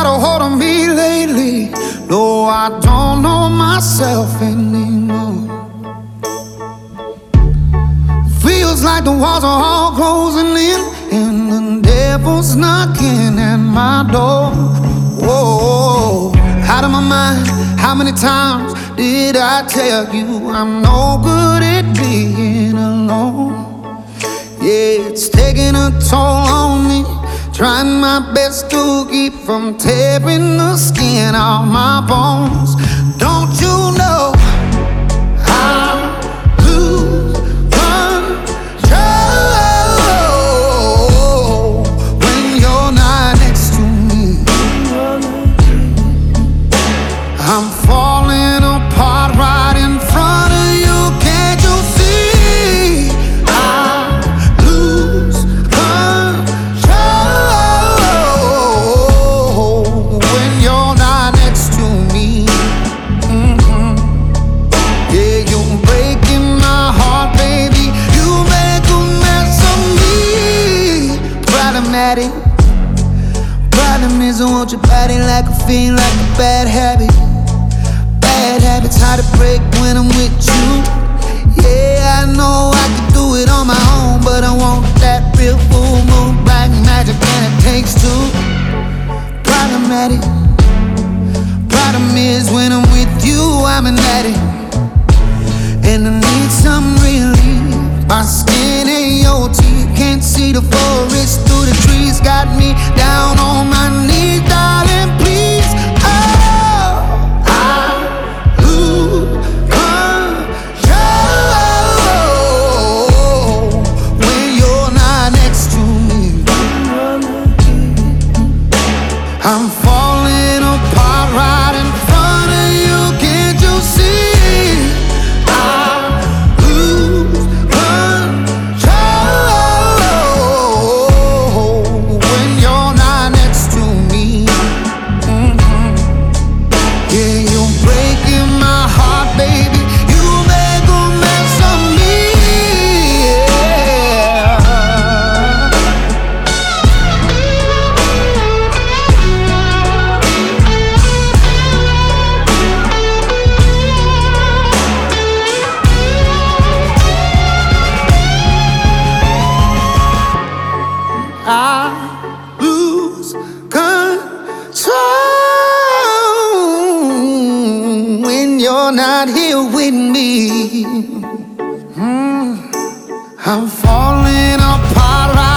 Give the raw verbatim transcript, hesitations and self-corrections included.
got a hold on me lately. No, I don't know myself anymore. Feels like the walls are all closing in, and the devil's knocking at my door. Whoa, out of my mind. How many times did I tell you I'm no good at being alone? Yeah, it's taking a toll on me, trying my best to keep from tearing the skin off my bones. Don't you know I lose control when you're not next to me? I'm falling apart right in front of you. Can't you see? I lose control when you're not next to me. Mm-hmm. Yeah, you're breaking my heart, baby. You make a mess of me. Problematic. Problem is I want your body like a fiend, like a bad habit. Bad habits hard to break when I'm with you. Yeah, I know I can do it on my own, but I want that real full moon, black magic, and it takes two. Problematic. Problem is when I'm with you, I'm an addict, and I need some relief. My skin ain't your teeth, can't see the forest through the trees. Got me down on my knees, darling, please. Oh, I lose control when you're not next to me. I'm falling apart right in front of you. Can't you see? I lose control when you're not next to me. Mhm. Yeah, you're breaking my heart, baby. You make a mess of me. Yeah. I lose control when you're not here with me. Mm. I'm falling apart right